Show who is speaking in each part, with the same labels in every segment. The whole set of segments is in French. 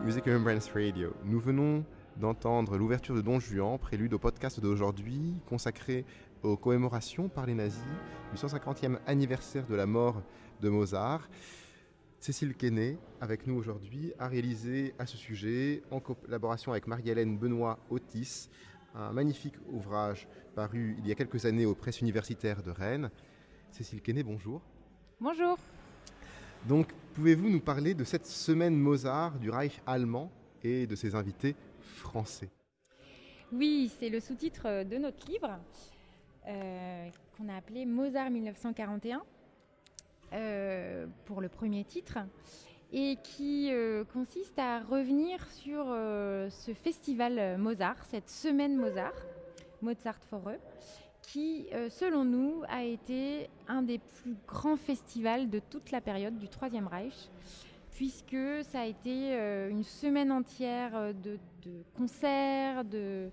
Speaker 1: Music Remembrance Radio. Nous venons d'entendre l'ouverture de Don Juan, prélude au podcast d'aujourd'hui, consacré aux commémorations par les nazis du 150e anniversaire de la mort de Mozart. Cécile Quesnay, avec nous aujourd'hui, a réalisé à ce sujet, en collaboration avec Marie-Hélène Benoît-Otis, un magnifique ouvrage paru il y a quelques années aux presses universitaires de Rennes. Cécile Quesnay, bonjour.
Speaker 2: Bonjour.
Speaker 1: Donc, pouvez-vous nous parler de cette semaine Mozart du Reich allemand et de ses invités français ?
Speaker 2: Oui, c'est le sous-titre de notre livre qu'on a appelé Mozart 1941 pour le premier titre et qui consiste à revenir sur ce festival Mozart, cette semaine Mozart, Mozart for Eux, qui, selon nous, a été un des plus grands festivals de toute la période du Troisième Reich, puisque ça a été une semaine entière de concerts, de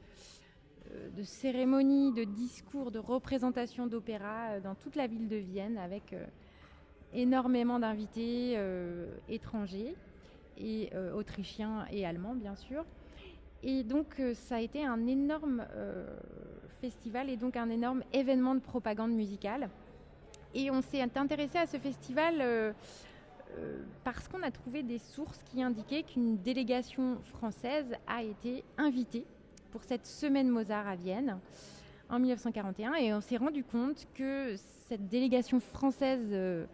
Speaker 2: cérémonies, de discours, de représentations d'opéra dans toute la ville de Vienne, avec énormément d'invités étrangers, et autrichiens et allemands, bien sûr. Et donc, ça a été un énorme festival et donc un énorme événement de propagande musicale. Et on s'est intéressé à ce festival parce qu'on a trouvé des sources qui indiquaient qu'une délégation française a été invitée pour cette semaine Mozart à Vienne en 1941. Et on s'est rendu compte que cette délégation française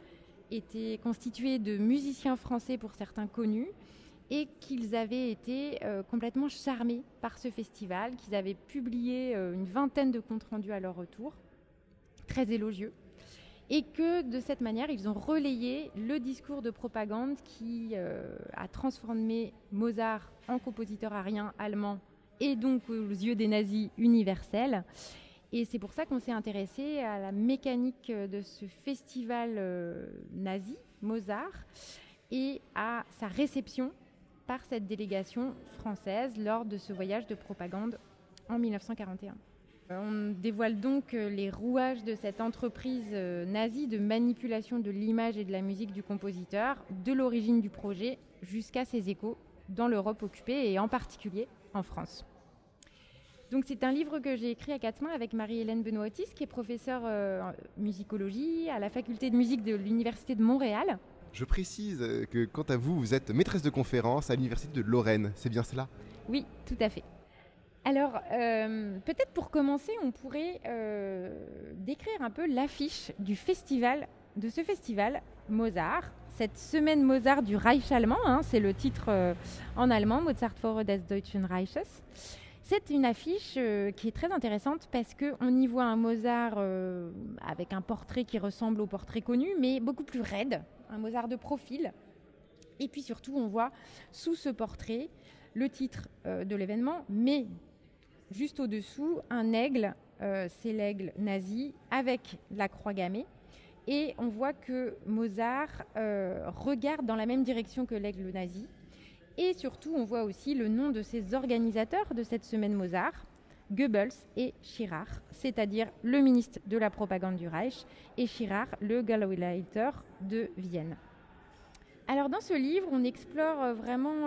Speaker 2: était constituée de musiciens français pour certains connus, et qu'ils avaient été complètement charmés par ce festival, qu'ils avaient publié une vingtaine de comptes rendus à leur retour, très élogieux, et que de cette manière, ils ont relayé le discours de propagande qui a transformé Mozart en compositeur arien allemand, et donc aux yeux des nazis universel. Et c'est pour ça qu'on s'est intéressé à la mécanique de ce festival nazi, Mozart, et à sa réception par cette délégation française lors de ce voyage de propagande en 1941. On dévoile donc les rouages de cette entreprise nazie de manipulation de l'image et de la musique du compositeur, de l'origine du projet jusqu'à ses échos dans l'Europe occupée et en particulier en France. Donc c'est un livre que j'ai écrit à quatre mains avec Marie-Hélène Benoît-Otis, qui est professeure musicologie à la faculté de musique de l'Université de Montréal.
Speaker 1: Je précise que quant à vous, vous êtes maîtresse de conférence à l'Université de Lorraine, c'est bien cela ?
Speaker 2: Oui, tout à fait. Alors, peut-être pour commencer, on pourrait décrire un peu l'affiche du festival, de ce festival Mozart, cette semaine Mozart du Reich allemand, c'est le titre en allemand, Mozart vor des Deutschen Reiches. C'est une affiche qui est très intéressante parce qu'on y voit un Mozart avec un portrait qui ressemble au portrait connu, mais beaucoup plus raide, un Mozart de profil. Et puis surtout, on voit sous ce portrait le titre de l'événement, mais juste au-dessous, un aigle, c'est l'aigle nazi, avec la croix gammée. Et on voit que Mozart regarde dans la même direction que l'aigle nazi. Et surtout, on voit aussi le nom de ces organisateurs de cette semaine Mozart, Goebbels et Schirach, c'est-à-dire le ministre de la propagande du Reich et Schirach, le Gauleiter de Vienne. Alors dans ce livre, on explore vraiment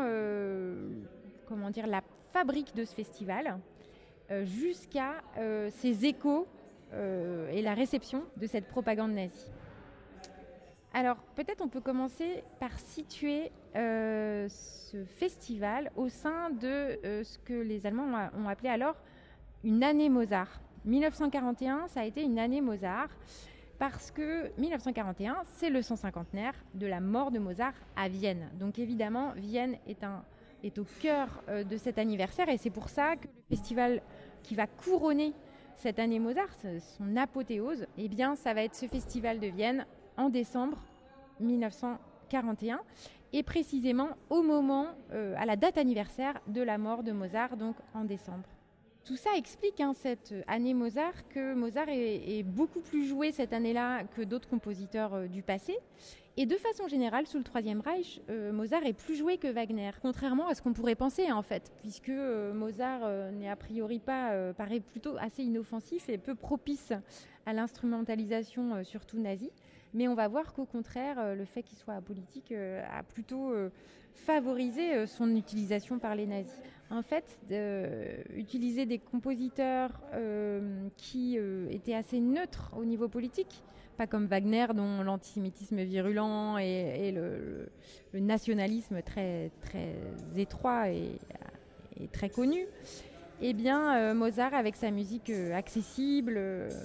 Speaker 2: la fabrique de ce festival jusqu'à ses échos et la réception de cette propagande nazie. Alors, peut-être on peut commencer par situer ce festival au sein de ce que les Allemands ont appelé alors une année Mozart. 1941, ça a été une année Mozart parce que 1941, c'est le 150e de la mort de Mozart à Vienne. Donc évidemment, Vienne est au cœur de cet anniversaire et c'est pour ça que le festival qui va couronner cette année Mozart, son apothéose, eh bien, ça va être ce festival de Vienne en décembre 1941 et précisément au moment, à la date anniversaire de la mort de Mozart, donc en décembre. Tout ça explique cette année Mozart que Mozart est beaucoup plus joué cette année-là que d'autres compositeurs du passé. Et de façon générale, sous le Troisième Reich, Mozart est plus joué que Wagner, contrairement à ce qu'on pourrait penser en fait, puisque Mozart n'est a priori pas, paraît plutôt assez inoffensif et peu propice à l'instrumentalisation, surtout nazie. Mais on va voir qu'au contraire, le fait qu'il soit apolitique a plutôt favorisé son utilisation par les nazis. En fait, utiliser des compositeurs qui étaient assez neutres au niveau politique, pas comme Wagner dont l'antisémitisme virulent et le nationalisme très, très étroit et très connu, eh bien Mozart, avec sa musique accessible,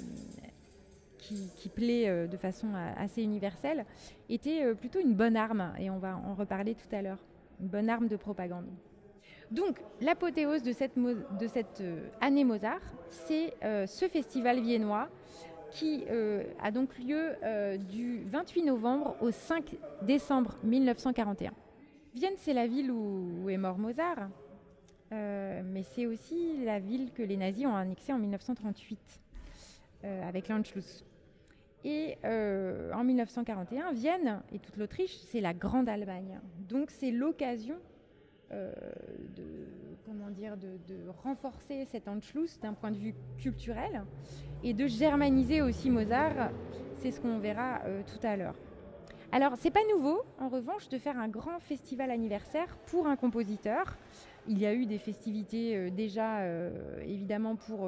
Speaker 2: qui plaît de façon assez universelle, était plutôt une bonne arme, et on va en reparler tout à l'heure, une bonne arme de propagande. Donc l'apothéose de cette année Mozart, c'est ce festival viennois qui a donc lieu du 28 novembre au 5 décembre 1941. Vienne, c'est la ville où est mort Mozart, mais c'est aussi la ville que les nazis ont annexée en 1938 avec l'Anschluss. Et en 1941, Vienne et toute l'Autriche, c'est la Grande Allemagne. Donc c'est l'occasion de renforcer cet Anschluss d'un point de vue culturel et de germaniser aussi Mozart. C'est ce qu'on verra tout à l'heure. Alors, c'est pas nouveau, en revanche, de faire un grand festival anniversaire pour un compositeur. Il y a eu des festivités déjà, évidemment, pour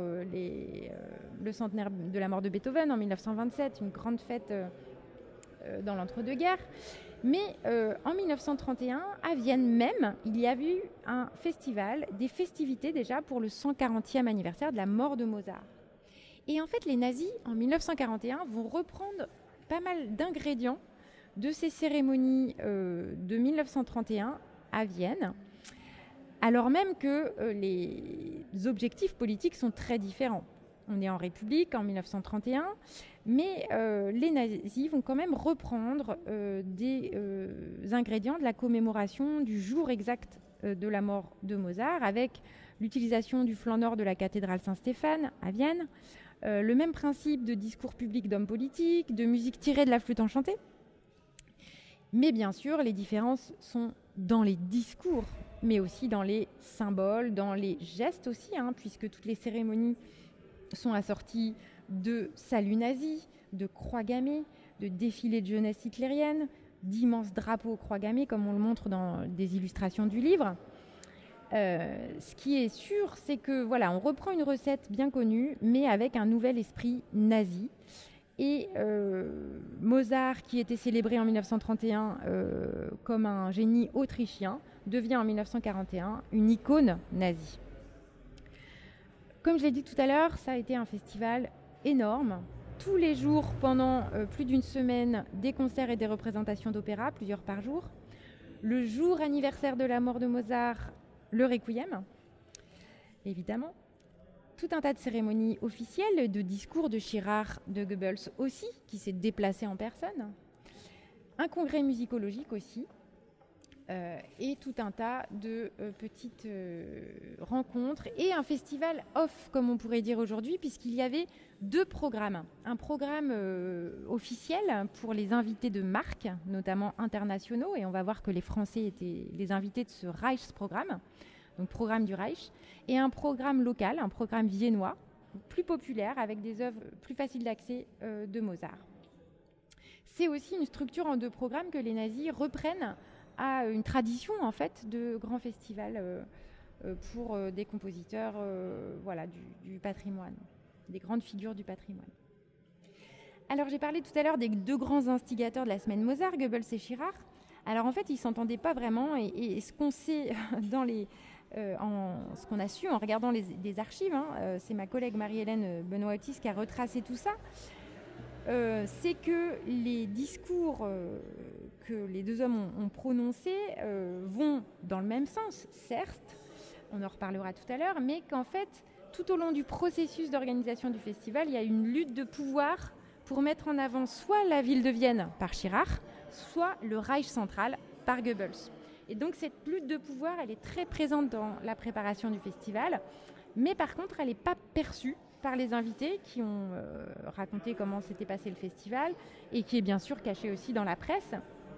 Speaker 2: le centenaire de la mort de Beethoven en 1927, une grande fête dans l'entre-deux-guerres. Mais en 1931, à Vienne même, il y a eu un festival, des festivités déjà pour le 140e anniversaire de la mort de Mozart. Et en fait, les nazis, en 1941, vont reprendre pas mal d'ingrédients de ces cérémonies de 1931 à Vienne, alors même que les objectifs politiques sont très différents. On est en République en 1931, mais les nazis vont quand même reprendre des ingrédients de la commémoration du jour exact de la mort de Mozart, avec l'utilisation du flanc nord de la cathédrale Saint-Stéphane à Vienne, le même principe de discours public d'hommes politiques, de musique tirée de la flûte enchantée. Mais bien sûr, les différences sont dans les discours, mais aussi dans les symboles, dans les gestes aussi, puisque toutes les cérémonies sont assorties de saluts nazis, de croix gammées, de défilés de jeunesse hitlérienne, d'immenses drapeaux croix gammées, comme on le montre dans des illustrations du livre. Ce qui est sûr, c'est que on reprend une recette bien connue, mais avec un nouvel esprit nazi. Et Mozart, qui était célébré en 1931 comme un génie autrichien, devient en 1941 une icône nazie. Comme je l'ai dit tout à l'heure, ça a été un festival énorme. Tous les jours, pendant plus d'une semaine, des concerts et des représentations d'opéra, plusieurs par jour. Le jour anniversaire de la mort de Mozart, le Requiem, évidemment. Tout un tas de cérémonies officielles, de discours de Chirard, de Goebbels aussi, qui s'est déplacé en personne. Un congrès musicologique aussi. Et tout un tas de petites rencontres. Et un festival off, comme on pourrait dire aujourd'hui, puisqu'il y avait deux programmes. Un programme officiel pour les invités de marque, notamment internationaux. Et on va voir que les Français étaient les invités de ce Reichsprogramme. Donc programme du Reich, et un programme local, un programme viennois, plus populaire, avec des œuvres plus faciles d'accès de Mozart. C'est aussi une structure en deux programmes que les nazis reprennent à une tradition en fait de grands festivals pour des compositeurs du patrimoine, des grandes figures du patrimoine. Alors j'ai parlé tout à l'heure des deux grands instigateurs de la semaine Mozart, Goebbels et Chirard. Alors en fait ils ne s'entendaient pas vraiment, et ce qu'on sait dans ce qu'on a su en regardant des archives, c'est ma collègue Marie-Hélène Benoît-Otis qui a retracé tout ça, c'est que les discours que les deux hommes ont prononcés vont dans le même sens, certes, on en reparlera tout à l'heure, mais qu'en fait, tout au long du processus d'organisation du festival, il y a une lutte de pouvoir pour mettre en avant soit la ville de Vienne par Chirard, soit le Reich central par Goebbels. Et donc cette lutte de pouvoir, elle est très présente dans la préparation du festival, mais par contre, elle n'est pas perçue par les invités qui ont raconté comment s'était passé le festival, et qui est bien sûr cachée aussi dans la presse.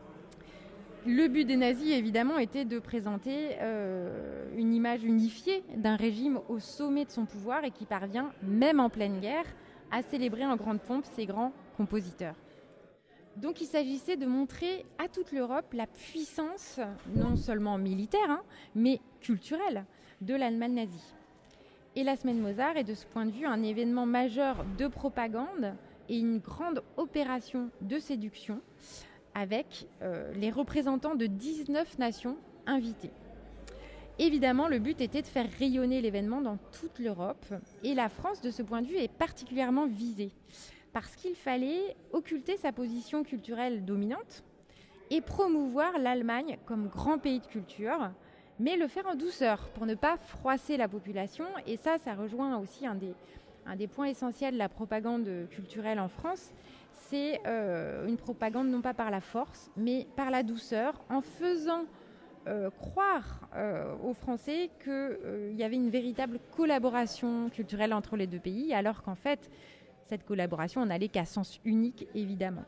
Speaker 2: Le but des nazis, évidemment, était de présenter une image unifiée d'un régime au sommet de son pouvoir et qui parvient, même en pleine guerre, à célébrer en grande pompe ses grands compositeurs. Donc il s'agissait de montrer à toute l'Europe la puissance, non seulement militaire, mais culturelle, de l'Allemagne nazie. Et la Semaine Mozart est de ce point de vue un événement majeur de propagande et une grande opération de séduction avec les représentants de 19 nations invitées. Évidemment, le but était de faire rayonner l'événement dans toute l'Europe et la France, de ce point de vue, est particulièrement visée parce qu'il fallait occulter sa position culturelle dominante et promouvoir l'Allemagne comme grand pays de culture, mais le faire en douceur pour ne pas froisser la population. Et ça rejoint aussi un des points essentiels de la propagande culturelle en France. C'est une propagande non pas par la force, mais par la douceur, en faisant croire aux Français qu'il y avait une véritable collaboration culturelle entre les deux pays, alors qu'en fait, cette collaboration n'allait qu'à sens unique, évidemment.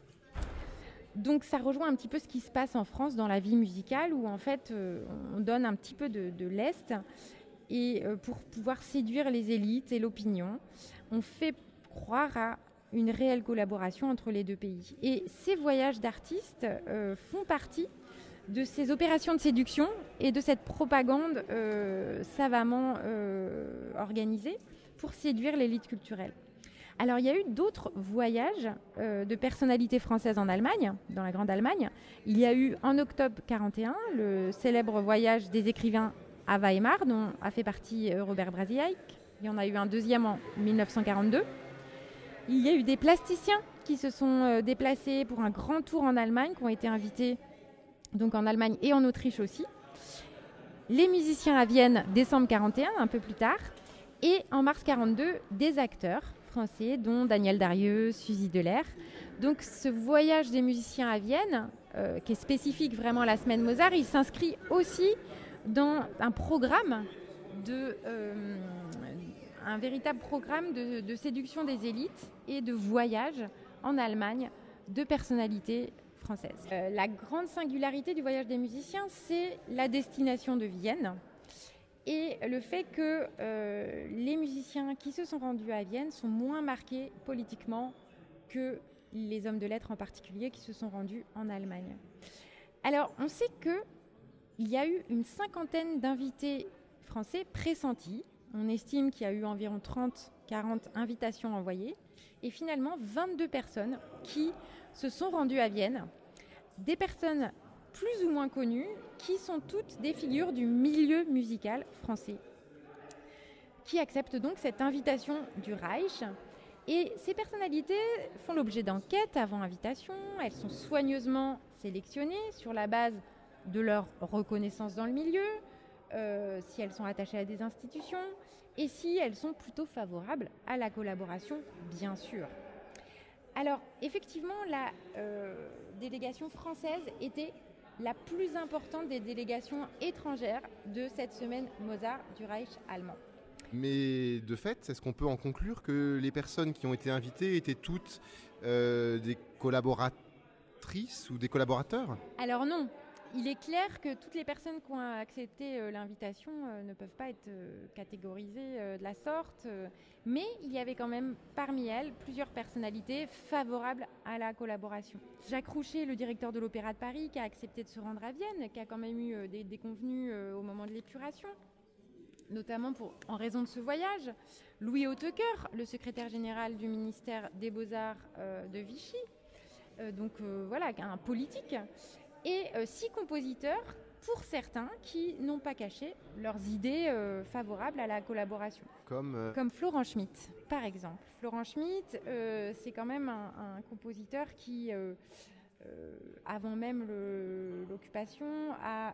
Speaker 2: Donc ça rejoint un petit peu ce qui se passe en France dans la vie musicale, où en fait on donne un petit peu de lest et pour pouvoir séduire les élites et l'opinion, on fait croire à une réelle collaboration entre les deux pays. Et ces voyages d'artistes font partie de ces opérations de séduction et de cette propagande savamment organisée pour séduire l'élite culturelle. Alors, il y a eu d'autres voyages de personnalités françaises en Allemagne, dans la Grande Allemagne. Il y a eu en octobre 1941 le célèbre voyage des écrivains à Weimar, dont a fait partie Robert Brasiaïk. Il y en a eu un deuxième en 1942. Il y a eu des plasticiens qui se sont déplacés pour un grand tour en Allemagne, qui ont été invités donc en Allemagne et en Autriche aussi. Les musiciens à Vienne, décembre 1941, un peu plus tard. Et en mars 1942, des acteurs français, dont Daniel Darieux, Suzy Delair. Donc ce voyage des musiciens à Vienne, qui est spécifique vraiment à la Semaine Mozart, il s'inscrit aussi dans un programme un véritable programme de séduction des élites et de voyage en Allemagne de personnalités françaises. La grande singularité du voyage des musiciens, c'est la destination de Vienne. Et le fait que les musiciens qui se sont rendus à Vienne sont moins marqués politiquement que les hommes de lettres en particulier qui se sont rendus en Allemagne. Alors, on sait qu'il y a eu une cinquantaine d'invités français pressentis. On estime qu'il y a eu environ 30-40 invitations envoyées. Et finalement, 22 personnes qui se sont rendues à Vienne. Des personnes plus ou moins connues, qui sont toutes des figures du milieu musical français, qui acceptent donc cette invitation du Reich. Et ces personnalités font l'objet d'enquêtes avant invitation. Elles sont soigneusement sélectionnées sur la base de leur reconnaissance dans le milieu, si elles sont attachées à des institutions, et si elles sont plutôt favorables à la collaboration, bien sûr. Alors, effectivement, la délégation française était la plus importante des délégations étrangères de cette semaine Mozart du Reich allemand.
Speaker 1: Mais de fait, est-ce qu'on peut en conclure que les personnes qui ont été invitées étaient toutes des collaboratrices ou des collaborateurs ?
Speaker 2: Alors non, il est clair que toutes les personnes qui ont accepté l'invitation ne peuvent pas être catégorisées de la sorte, mais il y avait quand même parmi elles plusieurs personnalités favorables à la collaboration. Jacques Roucher, le directeur de l'Opéra de Paris, qui a accepté de se rendre à Vienne, qui a quand même eu des déconvenues au moment de l'épuration, notamment en raison de ce voyage. Louis Hautecoeur, le secrétaire général du ministère des Beaux-Arts de Vichy, voilà, un politique. Et 6 compositeurs, pour certains, qui n'ont pas caché leurs idées favorables à la collaboration. Comme Florent Schmitt, par exemple. Florent Schmitt, c'est quand même un compositeur qui, avant même l'occupation, a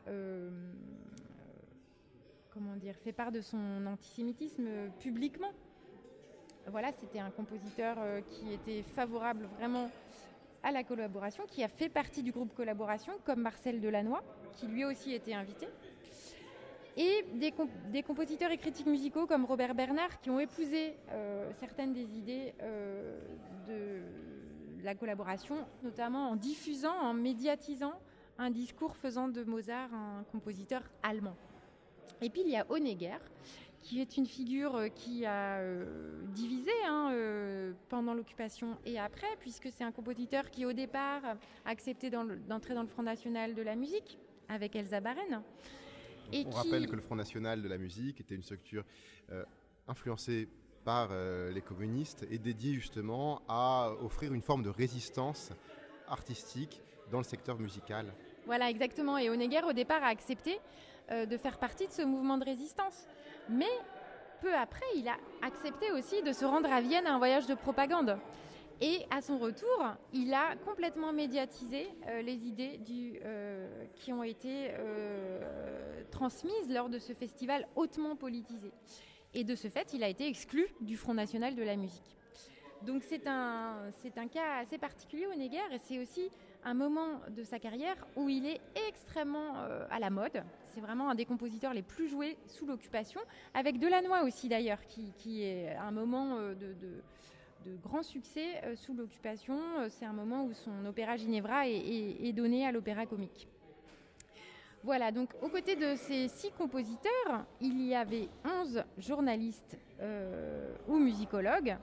Speaker 2: fait part de son antisémitisme publiquement. Voilà, c'était un compositeur qui était favorable vraiment à la collaboration, qui a fait partie du groupe Collaboration, comme Marcel Delannoy, qui lui aussi était invité. Et des compositeurs et critiques musicaux comme Robert Bernard, qui ont épousé certaines des idées de la collaboration, notamment en diffusant, en médiatisant un discours faisant de Mozart un compositeur allemand. Et puis il y a Honegger, qui est une figure qui a divisé pendant l'occupation et après, puisque c'est un compositeur qui, au départ, a accepté d'entrer dans le Front National de la musique avec Elsa Baren.
Speaker 1: On rappelle que le Front National de la musique était une structure influencée par les communistes et dédiée justement à offrir une forme de résistance artistique dans le secteur musical.
Speaker 2: Voilà, exactement. Et Honegger, au départ, a accepté de faire partie de ce mouvement de résistance. Mais peu après, il a accepté aussi de se rendre à Vienne à un voyage de propagande. Et à son retour, il a complètement médiatisé les idées qui ont été transmises lors de ce festival hautement politisé. Et de ce fait, il a été exclu du Front National de la musique. Donc c'est un cas assez particulier, Honegger, et c'est aussi un moment de sa carrière où il est extrêmement à la mode. C'est vraiment un des compositeurs les plus joués sous l'occupation, avec Delannoy aussi d'ailleurs, qui est un moment de grand succès sous l'occupation. C'est un moment où son opéra Ginevra est donné à l'Opéra Comique. Voilà, donc aux côtés de ces 6 compositeurs, il y avait 11 journalistes ou musicologues.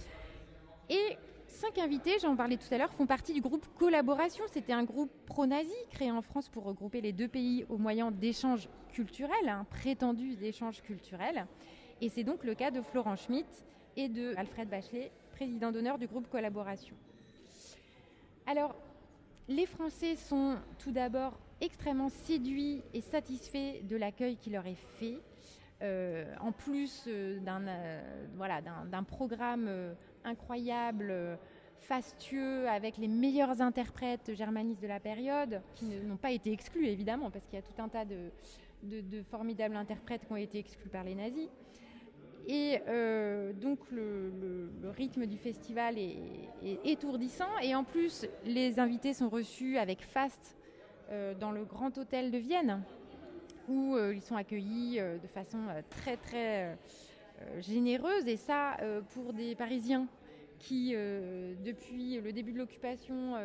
Speaker 2: Et 5 invités, j'en parlais tout à l'heure, font partie du groupe Collaboration. C'était un groupe pro-nazi créé en France pour regrouper les 2 pays au moyen d'échanges culturels, prétendus d'échanges culturels. Et c'est donc le cas de Florent Schmitt et de Alfred Bachelet, président d'honneur du groupe Collaboration. Alors, les Français sont tout d'abord extrêmement séduits et satisfaits de l'accueil qui leur est fait. En plus d'un programme incroyable, fastueux, avec les meilleurs interprètes germanistes de la période, qui n'ont pas été exclus évidemment, parce qu'il y a tout un tas de formidables interprètes qui ont été exclus par les nazis. Et donc le rythme du festival est étourdissant, et en plus les invités sont reçus avec faste dans le Grand Hôtel de Vienne, où ils sont accueillis de façon très très généreuse, et ça pour des Parisiens qui depuis le début de l'occupation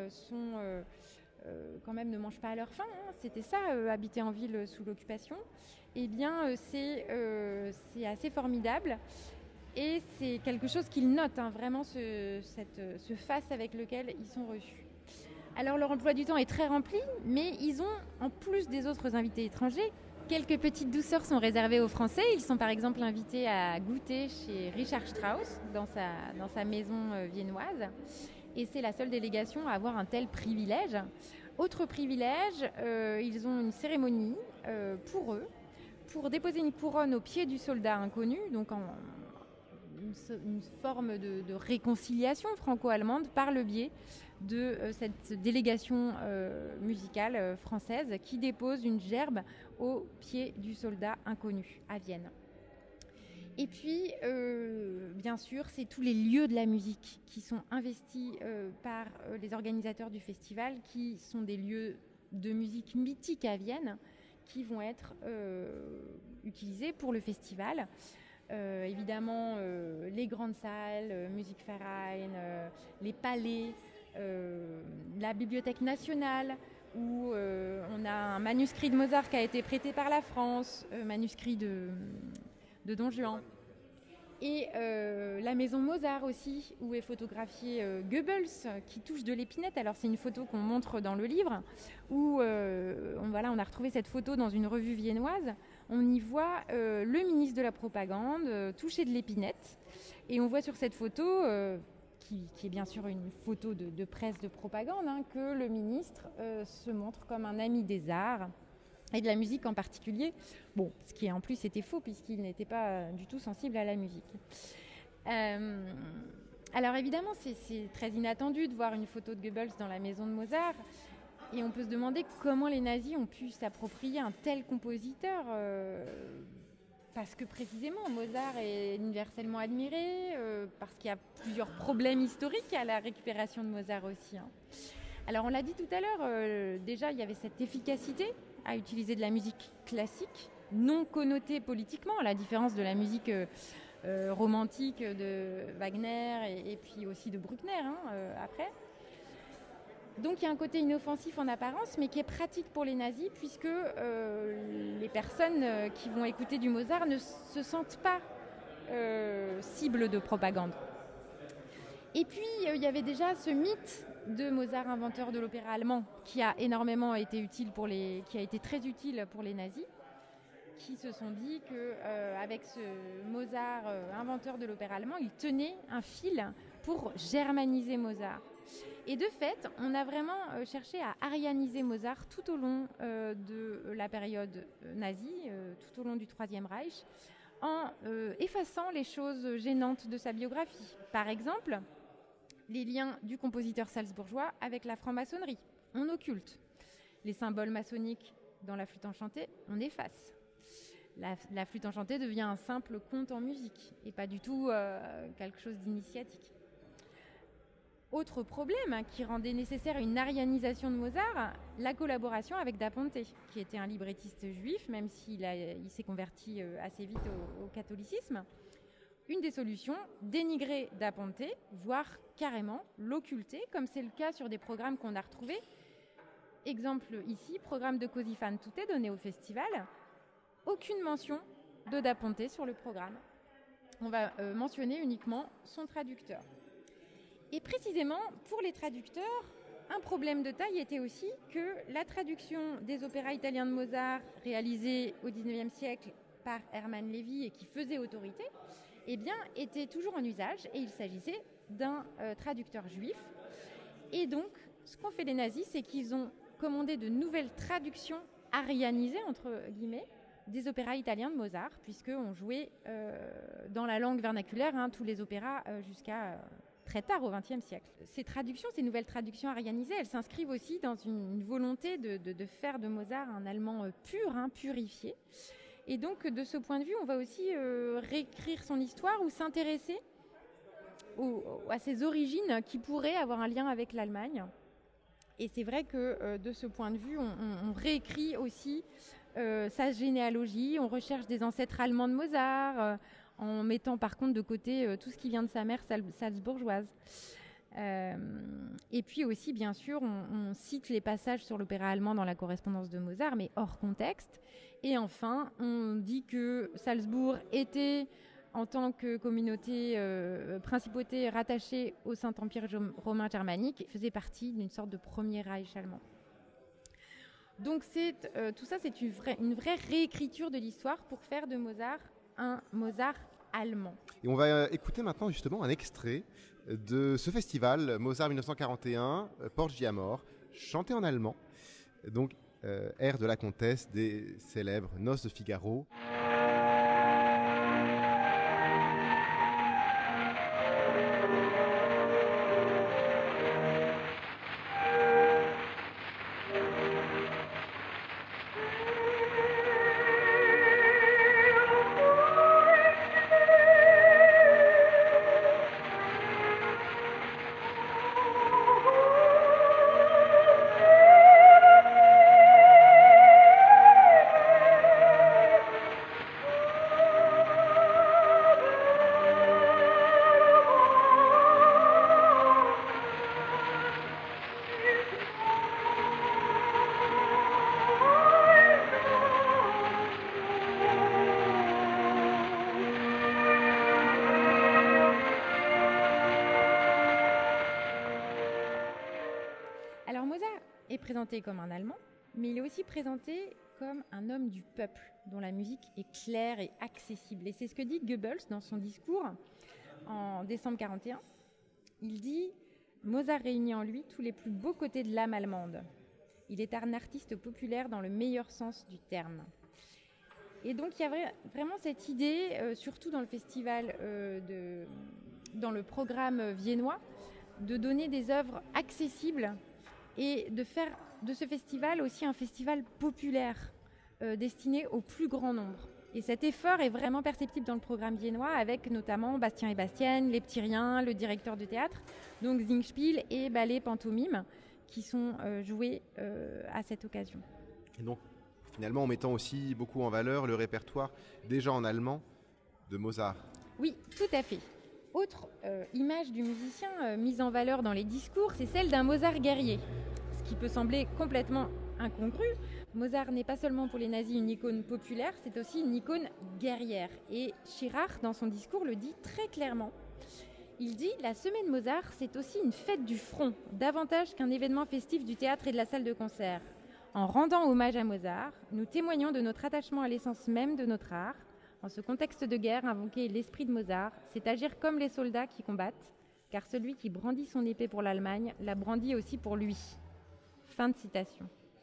Speaker 2: quand même ne mangent pas à leur faim, c'était ça, habiter en ville sous l'occupation. Eh bien c'est assez formidable, et c'est quelque chose qu'ils notent, vraiment ce face avec lequel ils sont reçus. Alors leur emploi du temps est très rempli, mais ils ont, en plus des autres invités étrangers, quelques petites douceurs sont réservées aux Français. Ils sont par exemple invités à goûter chez Richard Strauss, dans sa maison viennoise. Et c'est la seule délégation à avoir un tel privilège. Autre privilège, ils ont une cérémonie pour eux, pour déposer une couronne au pied du soldat inconnu, donc une forme de réconciliation franco-allemande par le biais de cette délégation musicale française qui dépose une gerbe au pied du soldat inconnu à Vienne. Et puis, bien sûr, c'est tous les lieux de la musique qui sont investis par les organisateurs du festival, qui sont des lieux de musique mythiques à Vienne, qui vont être utilisés pour le festival. Évidemment, les grandes salles, Musikverein, les palais, la Bibliothèque nationale, où on a un manuscrit de Mozart qui a été prêté par la France, manuscrit de Don Juan. Et la maison Mozart aussi, où est photographié Goebbels, qui touche de l'épinette. Alors c'est une photo qu'on montre dans le livre, où on a retrouvé cette photo dans une revue viennoise. On y voit le ministre de la propagande toucher de l'épinette. Et on voit sur cette photo, qui est bien sûr une photo de presse de propagande, que le ministre se montre comme un ami des arts, et de la musique en particulier. Bon, ce qui en plus était faux, puisqu'il n'était pas du tout sensible à la musique. Alors évidemment, c'est très inattendu de voir une photo de Goebbels dans la maison de Mozart. Et on peut se demander comment les nazis ont pu s'approprier un tel compositeur, parce que précisément Mozart est universellement admiré, parce qu'il y a plusieurs problèmes historiques à la récupération de Mozart aussi. Alors on l'a dit tout à l'heure, déjà il y avait cette efficacité à utiliser de la musique classique, non connotée politiquement, à la différence de la musique romantique de Wagner et puis aussi de Bruckner après. Donc il y a un côté inoffensif en apparence, mais qui est pratique pour les nazis, puisque les personnes qui vont écouter du Mozart ne se sentent pas cible de propagande. Et puis il y avait déjà ce mythe de Mozart, inventeur de l'opéra allemand, qui a énormément été qui a été très utile pour les nazis, qui se sont dit qu'avec ce Mozart, inventeur de l'opéra allemand, il tenait un fil pour germaniser Mozart. Et de fait, on a vraiment cherché à arianiser Mozart tout au long de la période nazie, tout au long du Troisième Reich, en effaçant les choses gênantes de sa biographie. Par exemple, les liens du compositeur salzbourgeois avec la franc-maçonnerie, on occulte. Les symboles maçonniques dans la flûte enchantée, on efface. La flûte enchantée devient un simple conte en musique et pas du tout quelque chose d'initiatique. Autre problème qui rendait nécessaire une arianisation de Mozart, la collaboration avec Da Ponte, qui était un librettiste juif, même s'il s'est converti assez vite au catholicisme. Une des solutions, dénigrer Da Ponte, voire carrément l'occulter, comme c'est le cas sur des programmes qu'on a retrouvés. Exemple ici, programme de Così fan tutte donné au festival. Aucune mention de Da Ponte sur le programme. On va mentionner uniquement son traducteur. Et précisément, pour les traducteurs, un problème de taille était aussi que la traduction des opéras italiens de Mozart réalisés au XIXe siècle par Hermann Lévy et qui faisait autorité, était toujours en usage et il s'agissait d'un traducteur juif. Et donc, ce qu'ont fait les nazis, c'est qu'ils ont commandé de nouvelles traductions arianisées, entre guillemets, des opéras italiens de Mozart, puisqu'on jouait dans la langue vernaculaire tous les opéras jusqu'à très tard au XXe siècle. Ces nouvelles traductions arianisées, elles s'inscrivent aussi dans une volonté de faire de Mozart un allemand pur, purifié. Et donc, de ce point de vue, on va aussi réécrire son histoire ou s'intéresser à ses origines qui pourraient avoir un lien avec l'Allemagne. Et c'est vrai que de ce point de vue, on réécrit aussi sa généalogie, on recherche des ancêtres allemands de Mozart, en mettant par contre de côté tout ce qui vient de sa mère salzbourgeoise. Et puis aussi, bien sûr, on cite les passages sur l'opéra allemand dans la correspondance de Mozart, mais hors contexte. Et enfin, on dit que Salzbourg était, en tant que communauté, principauté rattachée au Saint-Empire romain germanique, faisait partie d'une sorte de premier Reich allemand. Donc tout ça, c'est une vraie réécriture de l'histoire pour faire de Mozart un Mozart allemand.
Speaker 1: Et on va écouter maintenant justement un extrait de ce festival Mozart 1941, Porgi Amor, chanté en allemand. Donc, air de la comtesse des célèbres Noces de Figaro.
Speaker 2: Alors Mozart est présenté comme un Allemand, mais il est aussi présenté comme un homme du peuple, dont la musique est claire et accessible. Et c'est ce que dit Goebbels dans son discours en décembre 1941. Il dit « Mozart réunit en lui tous les plus beaux côtés de l'âme allemande. Il est un artiste populaire dans le meilleur sens du terme. » Et donc il y a vraiment cette idée, surtout dans le festival, dans le programme viennois, de donner des œuvres accessibles et de faire de ce festival aussi un festival populaire destiné au plus grand nombre. Et cet effort est vraiment perceptible dans le programme viennois avec notamment Bastien et Bastienne, Les Petits Riens, le directeur de théâtre, donc Singspiel et ballet pantomime qui sont joués à cette occasion.
Speaker 1: Et donc finalement en mettant aussi beaucoup en valeur le répertoire déjà en allemand de Mozart.
Speaker 2: Oui, tout à fait. Autre image du musicien mise en valeur dans les discours, c'est celle d'un Mozart guerrier. qui peut sembler complètement incongru, Mozart n'est pas seulement pour les nazis une icône populaire, c'est aussi une icône guerrière. Et Schirach, dans son discours, le dit très clairement. Il dit « La semaine Mozart, c'est aussi une fête du front, davantage qu'un événement festif du théâtre et de la salle de concert. En rendant hommage à Mozart, nous témoignons de notre attachement à l'essence même de notre art. En ce contexte de guerre, invoquer l'esprit de Mozart, c'est agir comme les soldats qui combattent, car celui qui brandit son épée pour l'Allemagne la brandit aussi pour lui. » Fin de citation.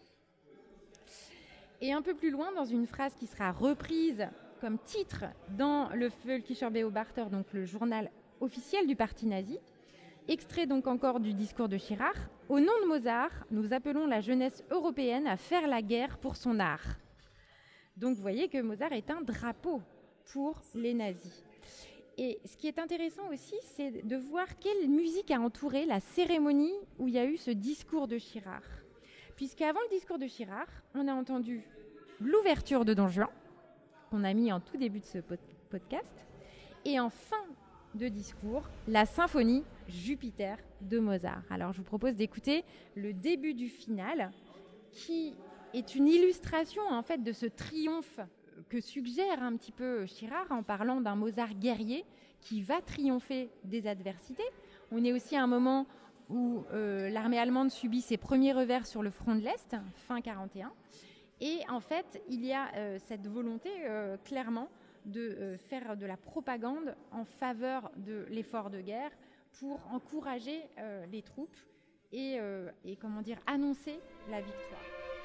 Speaker 2: Et un peu plus loin, dans une phrase qui sera reprise comme titre dans le Völkischer Beobachter, donc le journal officiel du parti nazi, extrait donc encore du discours de Schirach, « Au nom de Mozart, nous appelons la jeunesse européenne à faire la guerre pour son art. » Donc vous voyez que Mozart est un drapeau pour les nazis. Et ce qui est intéressant aussi, c'est de voir quelle musique a entouré la cérémonie où il y a eu ce discours de Schirach. Puisqu'avant le discours de Schirach, on a entendu l'ouverture de Don Juan, qu'on a mis en tout début de ce podcast, et en fin de discours, la symphonie Jupiter de Mozart. Alors je vous propose d'écouter le début du final, qui est une illustration en fait de ce triomphe que suggère un petit peu Schirach en parlant d'un Mozart guerrier qui va triompher des adversités. On est aussi à un moment où l'armée allemande subit ses premiers revers sur le front de l'Est, fin 1941. Et en fait, il y a cette volonté clairement de faire de la propagande en faveur de l'effort de guerre pour encourager les troupes et annoncer la victoire.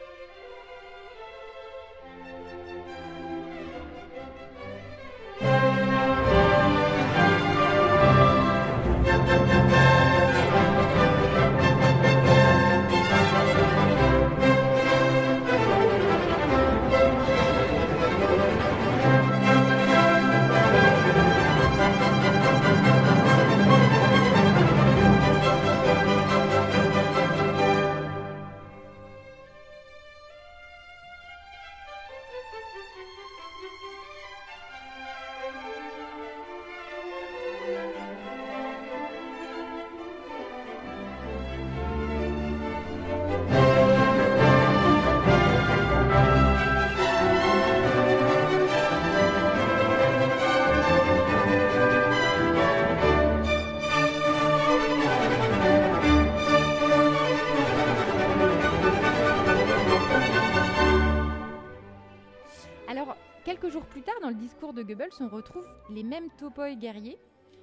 Speaker 2: Quelques jours plus tard, dans le discours de Goebbels, on retrouve les mêmes topoi guerriers,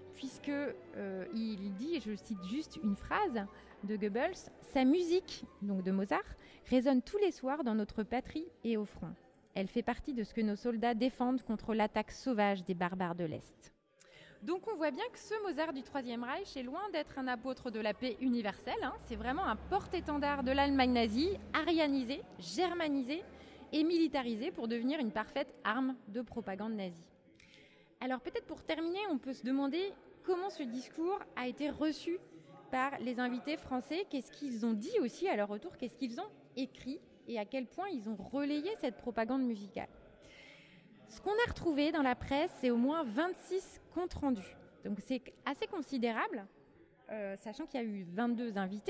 Speaker 2: puisqu'il dit, et je cite juste une phrase de Goebbels, « Sa musique, donc de Mozart, résonne tous les soirs dans notre patrie et au front. Elle fait partie de ce que nos soldats défendent contre l'attaque sauvage des barbares de l'Est. » Donc on voit bien que ce Mozart du Troisième Reich est loin d'être un apôtre de la paix universelle. C'est vraiment un porte-étendard de l'Allemagne nazie, arianisé, germanisé, et militarisé pour devenir une parfaite arme de propagande nazie. Alors peut-être pour terminer, on peut se demander comment ce discours a été reçu par les invités français, qu'est-ce qu'ils ont dit aussi à leur retour, qu'est-ce qu'ils ont écrit et à quel point ils ont relayé cette propagande musicale. Ce qu'on a retrouvé dans la presse, c'est au moins 26 comptes rendus. Donc c'est assez considérable, sachant qu'il y a eu 22 invités.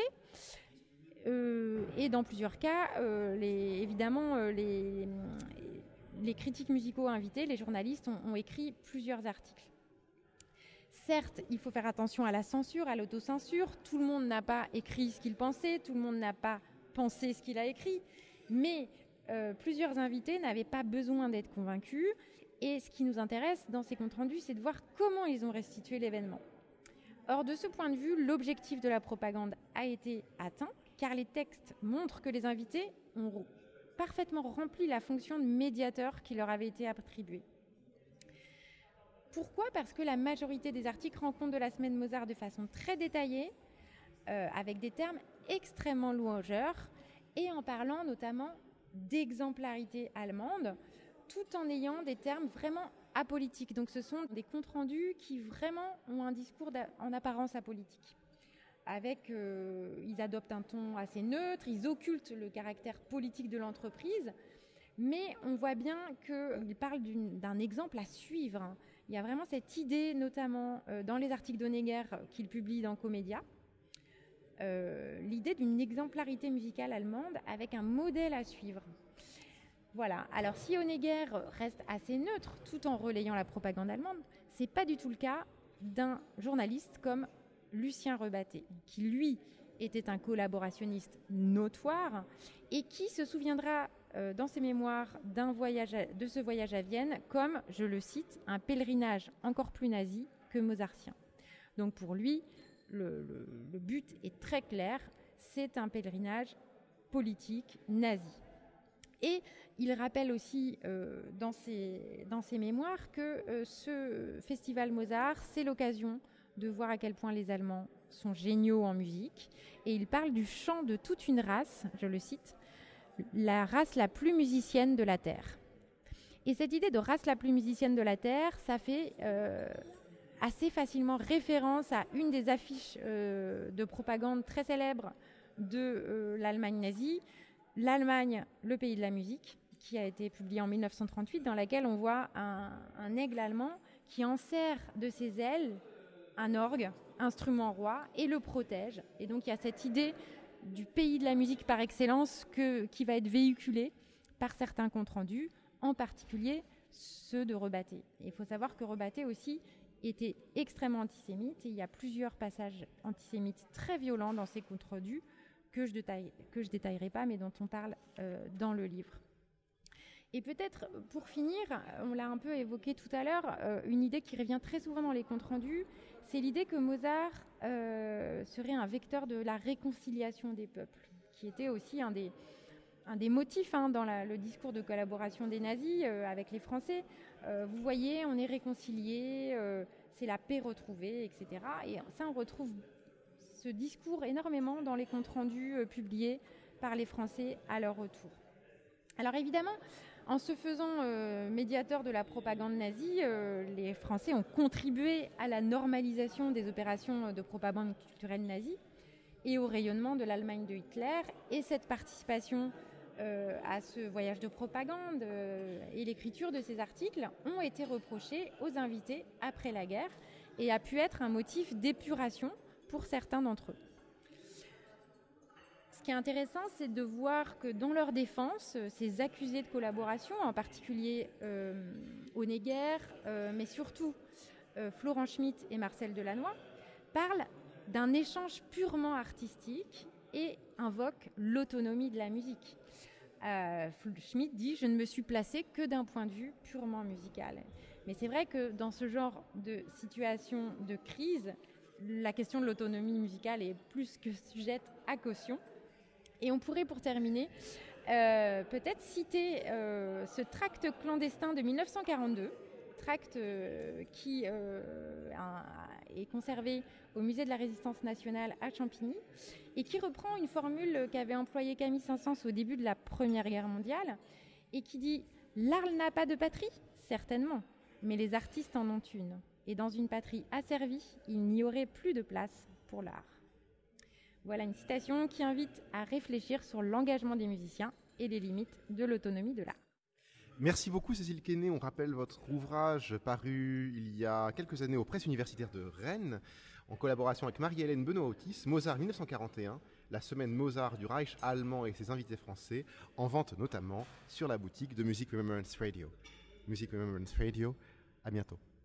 Speaker 2: Et dans plusieurs cas, les critiques musicaux invités, les journalistes ont écrit plusieurs articles. Certes, il faut faire attention à la censure, à l'autocensure. Tout le monde n'a pas écrit ce qu'il pensait, tout le monde n'a pas pensé ce qu'il a écrit, mais plusieurs invités n'avaient pas besoin d'être convaincus. Et ce qui nous intéresse dans ces comptes rendus, c'est de voir comment ils ont restitué l'événement. Or, de ce point de vue, l'objectif de la propagande a été atteint, car les textes montrent que les invités ont parfaitement rempli la fonction de médiateur qui leur avait été attribuée. Pourquoi ? Parce que la majorité des articles rendent compte de la semaine Mozart de façon très détaillée, avec des termes extrêmement louangeurs, et en parlant notamment d'exemplarité allemande, tout en ayant des termes vraiment apolitiques. Donc ce sont des comptes rendus qui vraiment ont un discours en apparence apolitique. Ils adoptent un ton assez neutre, ils occultent le caractère politique de l'entreprise, mais on voit bien qu'ils parlent d'un exemple à suivre. Il y a vraiment cette idée, notamment dans les articles d'Honegger qu'il publie dans Comédia, l'idée d'une exemplarité musicale allemande avec un modèle à suivre. Voilà. Alors si Honegger reste assez neutre tout en relayant la propagande allemande, c'est pas du tout le cas d'un journaliste comme Lucien Rebatté, qui lui était un collaborationniste notoire et qui se souviendra dans ses mémoires de ce voyage à Vienne comme, je le cite, un pèlerinage encore plus nazi que mozartien. Donc pour lui, le but est très clair, c'est un pèlerinage politique nazi. Et il rappelle aussi dans ses mémoires que ce festival Mozart, c'est l'occasion de voir à quel point les Allemands sont géniaux en musique. Et il parle du chant de toute une race, je le cite, la race la plus musicienne de la Terre. Et cette idée de race la plus musicienne de la Terre, ça fait assez facilement référence à une des affiches de propagande très célèbres de l'Allemagne nazie, L'Allemagne, le pays de la musique, qui a été publiée en 1938, dans laquelle on voit un aigle allemand qui enserre de ses ailes un orgue, instrument roi, et le protège. Et donc il y a cette idée du pays de la musique par excellence qui va être véhiculée par certains comptes rendus, en particulier ceux de Rebatté. Et il faut savoir que Rebatté aussi était extrêmement antisémite, et il y a plusieurs passages antisémites très violents dans ses comptes rendus, que je détaillerai pas, mais dont on parle dans le livre. Et peut-être, pour finir, on l'a un peu évoqué tout à l'heure, une idée qui revient très souvent dans les comptes rendus, c'est l'idée que Mozart serait un vecteur de la réconciliation des peuples, qui était aussi un des motifs dans le discours de collaboration des nazis avec les Français. Vous voyez, on est réconciliés, c'est la paix retrouvée, etc. Et ça, on retrouve ce discours énormément dans les comptes rendus publiés par les Français à leur retour. Alors évidemment, en se faisant médiateur de la propagande nazie, les Français ont contribué à la normalisation des opérations de propagande culturelle nazie et au rayonnement de l'Allemagne de Hitler. Et cette participation à ce voyage de propagande et l'écriture de ces articles ont été reprochés aux invités après la guerre et a pu être un motif d'épuration pour certains d'entre eux. Ce qui est intéressant, c'est de voir que dans leur défense, ces accusés de collaboration, en particulier Honegger, mais surtout Florent Schmitt et Marcel Delannoy, parlent d'un échange purement artistique et invoquent l'autonomie de la musique. Schmitt dit « Je ne me suis placé que d'un point de vue purement musical ». Mais c'est vrai que dans ce genre de situation de crise, la question de l'autonomie musicale est plus que sujette à caution. Et on pourrait, pour terminer, peut-être citer ce tract clandestin de 1942, tract qui est conservé au Musée de la Résistance nationale à Champigny et qui reprend une formule qu'avait employée Camille Saint-Saëns au début de la Première Guerre mondiale et qui dit « L'art n'a pas de patrie, certainement, mais les artistes en ont une. Et dans une patrie asservie, il n'y aurait plus de place pour l'art. » Voilà une citation qui invite à réfléchir sur l'engagement des musiciens et les limites de l'autonomie de l'art.
Speaker 1: Merci beaucoup Cécile Quesnay. On rappelle votre ouvrage paru il y a quelques années aux presses universitaires de Rennes, en collaboration avec Marie-Hélène Benoît-Autis, Mozart 1941, la semaine Mozart du Reich allemand et ses invités français, en vente notamment sur la boutique de Music Remembrance Radio. Music Remembrance Radio, à bientôt.